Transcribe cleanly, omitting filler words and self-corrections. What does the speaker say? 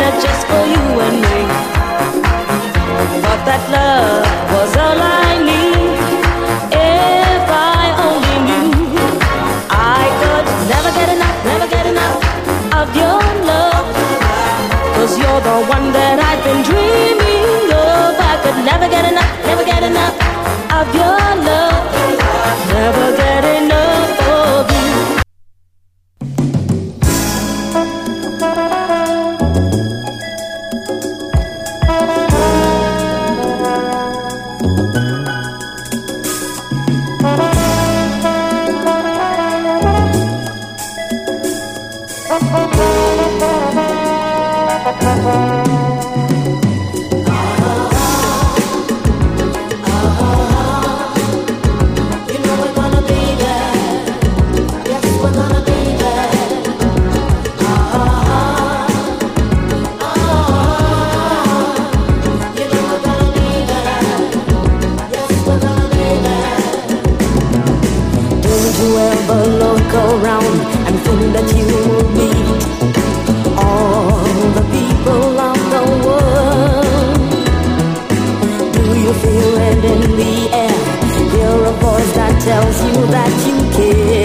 there just for you and me. But that love was all I need. If I only knew, I could never get enough of your love. 'Cause you're the one that I've been dreaming of. I could never get enough of your love. Never get enough of you. Tells you that you care.